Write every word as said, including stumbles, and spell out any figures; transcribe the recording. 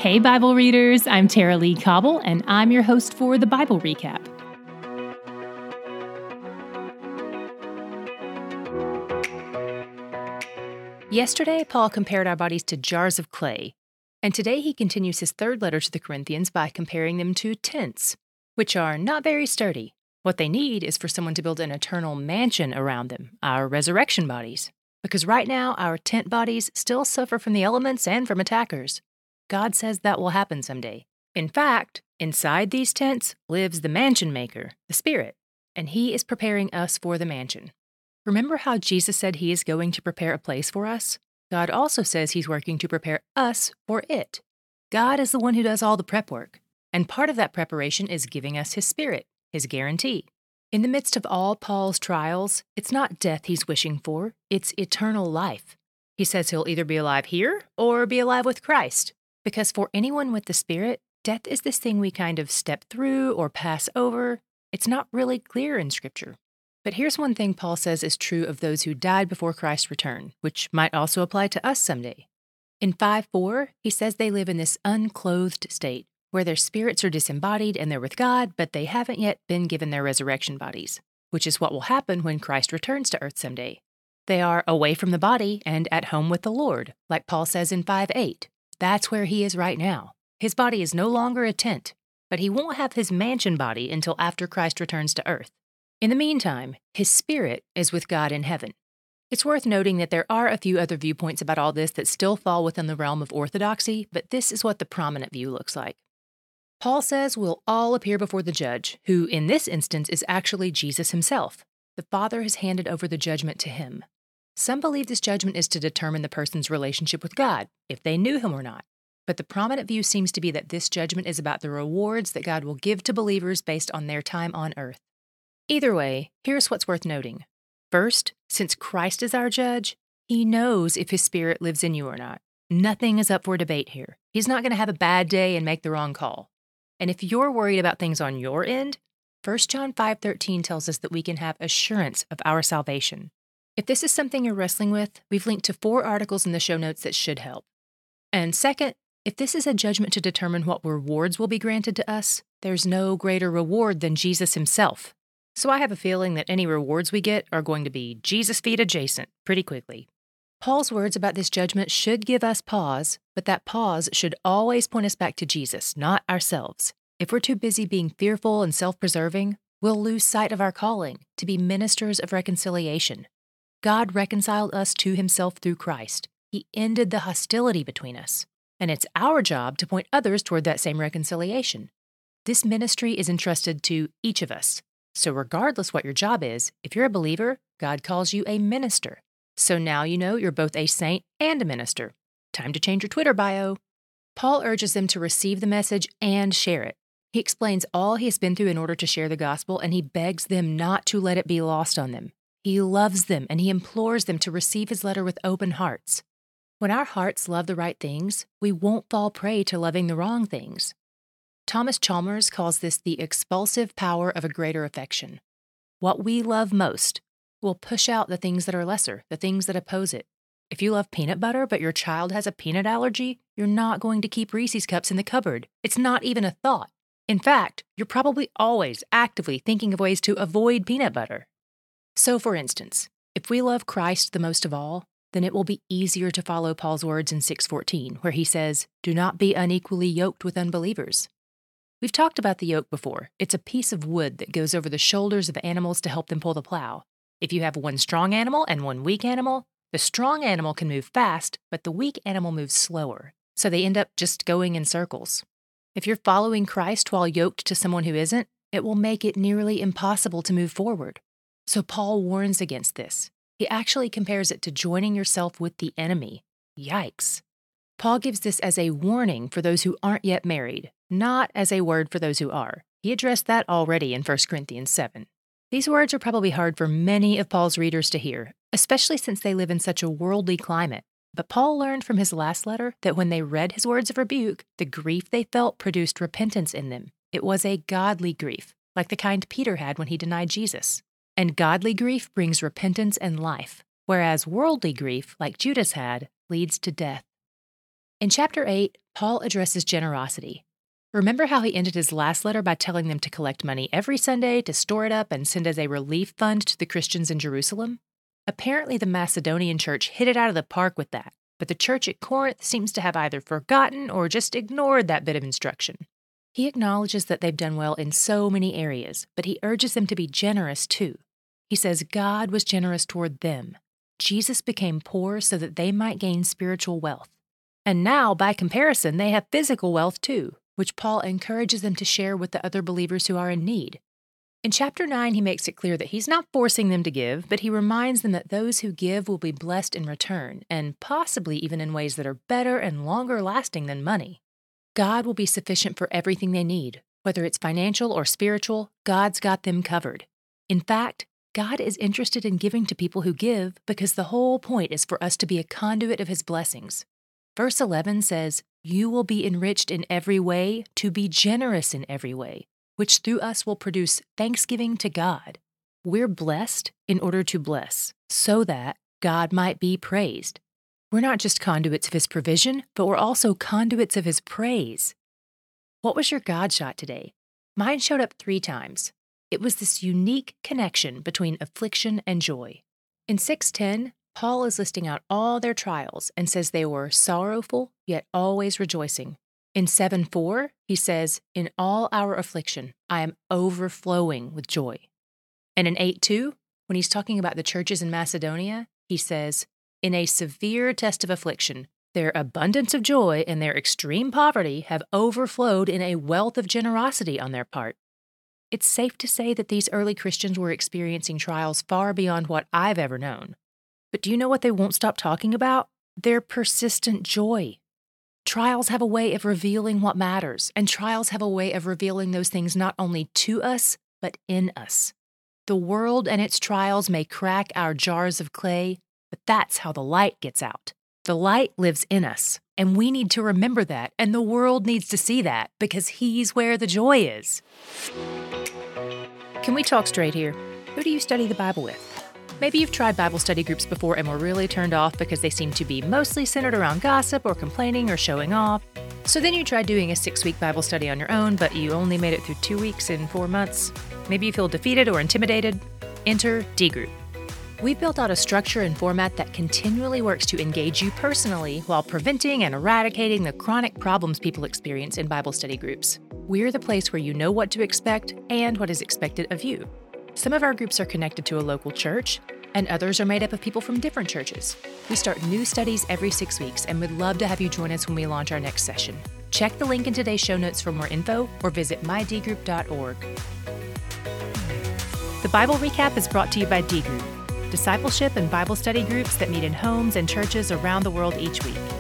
Hey, Bible readers, I'm Tara Lee Cobble, and I'm your host for the Bible Recap. Yesterday, Paul compared our bodies to jars of clay, and today he continues his third letter to the Corinthians by comparing them to tents, which are not very sturdy. What they need is for someone to build an eternal mansion around them, our resurrection bodies. Because right now, our tent bodies still suffer from the elements and from attackers. God says that will happen someday. In fact, inside these tents lives the mansion maker, the Spirit, and He is preparing us for the mansion. Remember how Jesus said He is going to prepare a place for us? God also says He's working to prepare us for it. God is the one who does all the prep work, and part of that preparation is giving us His Spirit, His guarantee. In the midst of all Paul's trials, it's not death he's wishing for, it's eternal life. He says he'll either be alive here or be alive with Christ. Because for anyone with the Spirit, death is this thing we kind of step through or pass over. It's not really clear in Scripture. But here's one thing Paul says is true of those who died before Christ's return, which might also apply to us someday. In five four, he says they live in this unclothed state, where their spirits are disembodied and they're with God, but they haven't yet been given their resurrection bodies, which is what will happen when Christ returns to earth someday. They are away from the body and at home with the Lord, like Paul says in five eight. That's where he is right now. His body is no longer a tent, but he won't have his mansion body until after Christ returns to earth. In the meantime, his spirit is with God in heaven. It's worth noting that there are a few other viewpoints about all this that still fall within the realm of orthodoxy, but this is what the prominent view looks like. Paul says we'll all appear before the judge, who in this instance is actually Jesus himself. The Father has handed over the judgment to him. Some believe this judgment is to determine the person's relationship with God, if they knew him or not. But the prominent view seems to be that this judgment is about the rewards that God will give to believers based on their time on earth. Either way, here's what's worth noting. First, since Christ is our judge, he knows if his Spirit lives in you or not. Nothing is up for debate here. He's not going to have a bad day and make the wrong call. And if you're worried about things on your end, First John five thirteen tells us that we can have assurance of our salvation. If this is something you're wrestling with, we've linked to four articles in the show notes that should help. And second, if this is a judgment to determine what rewards will be granted to us, there's no greater reward than Jesus himself. So I have a feeling that any rewards we get are going to be Jesus feet adjacent pretty quickly. Paul's words about this judgment should give us pause, but that pause should always point us back to Jesus, not ourselves. If we're too busy being fearful and self-preserving, we'll lose sight of our calling to be ministers of reconciliation. God reconciled us to himself through Christ. He ended the hostility between us. And it's our job to point others toward that same reconciliation. This ministry is entrusted to each of us. So regardless what your job is, if you're a believer, God calls you a minister. So now you know you're both a saint and a minister. Time to change your Twitter bio. Paul urges them to receive the message and share it. He explains all he has been through in order to share the gospel, and he begs them not to let it be lost on them. He loves them, and he implores them to receive his letter with open hearts. When our hearts love the right things, we won't fall prey to loving the wrong things. Thomas Chalmers calls this the expulsive power of a greater affection. What we love most will push out the things that are lesser, the things that oppose it. If you love peanut butter, but your child has a peanut allergy, you're not going to keep Reese's Cups in the cupboard. It's not even a thought. In fact, you're probably always actively thinking of ways to avoid peanut butter. So, for instance, if we love Christ the most of all, then it will be easier to follow Paul's words in six fourteen, where he says, "Do not be unequally yoked with unbelievers." We've talked about the yoke before. It's a piece of wood that goes over the shoulders of animals to help them pull the plow. If you have one strong animal and one weak animal, the strong animal can move fast, but the weak animal moves slower, so they end up just going in circles. If you're following Christ while yoked to someone who isn't, it will make it nearly impossible to move forward. So Paul warns against this. He actually compares it to joining yourself with the enemy. Yikes. Paul gives this as a warning for those who aren't yet married, not as a word for those who are. He addressed that already in First Corinthians seven. These words are probably hard for many of Paul's readers to hear, especially since they live in such a worldly climate. But Paul learned from his last letter that when they read his words of rebuke, the grief they felt produced repentance in them. It was a godly grief, like the kind Peter had when he denied Jesus. And godly grief brings repentance and life, whereas worldly grief, like Judas had, leads to death. In chapter eight, Paul addresses generosity. Remember how he ended his last letter by telling them to collect money every Sunday to store it up and send as a relief fund to the Christians in Jerusalem? Apparently, the Macedonian church hit it out of the park with that, but the church at Corinth seems to have either forgotten or just ignored that bit of instruction. He acknowledges that they've done well in so many areas, but he urges them to be generous too. He says God was generous toward them. Jesus became poor so that they might gain spiritual wealth. And now, by comparison, they have physical wealth too, which Paul encourages them to share with the other believers who are in need. In chapter nine, he makes it clear that he's not forcing them to give, but he reminds them that those who give will be blessed in return, and possibly even in ways that are better and longer lasting than money. God will be sufficient for everything they need. Whether it's financial or spiritual, God's got them covered. In fact, God is interested in giving to people who give because the whole point is for us to be a conduit of His blessings. Verse eleven says, "You will be enriched in every way to be generous in every way, which through us will produce thanksgiving to God." We're blessed in order to bless, so that God might be praised. We're not just conduits of His provision, but we're also conduits of His praise. What was your God shot today? Mine showed up three times. It was this unique connection between affliction and joy. In six ten, Paul is listing out all their trials and says they were sorrowful, yet always rejoicing. In seven four, he says, "In all our affliction, I am overflowing with joy." And in eight two, when he's talking about the churches in Macedonia, he says, "In a severe test of affliction, their abundance of joy and their extreme poverty have overflowed in a wealth of generosity on their part." It's safe to say that these early Christians were experiencing trials far beyond what I've ever known. But do you know what they won't stop talking about? Their persistent joy. Trials have a way of revealing what matters, and trials have a way of revealing those things not only to us, but in us. The world and its trials may crack our jars of clay, but that's how the light gets out. The light lives in us, and we need to remember that, and the world needs to see that, because He's where the joy is. Can we talk straight here? Who do you study the Bible with? Maybe you've tried Bible study groups before and were really turned off because they seem to be mostly centered around gossip or complaining or showing off. So then you tried doing a six-week Bible study on your own, but you only made it through two weeks in four months. Maybe you feel defeated or intimidated. Enter D Group. We've built out a structure and format that continually works to engage you personally while preventing and eradicating the chronic problems people experience in Bible study groups. We're the place where you know what to expect and what is expected of you. Some of our groups are connected to a local church, and others are made up of people from different churches. We start new studies every six weeks and would love to have you join us when we launch our next session. Check the link in today's show notes for more info or visit my d group dot org. The Bible Recap is brought to you by D Group, discipleship and Bible study groups that meet in homes and churches around the world each week.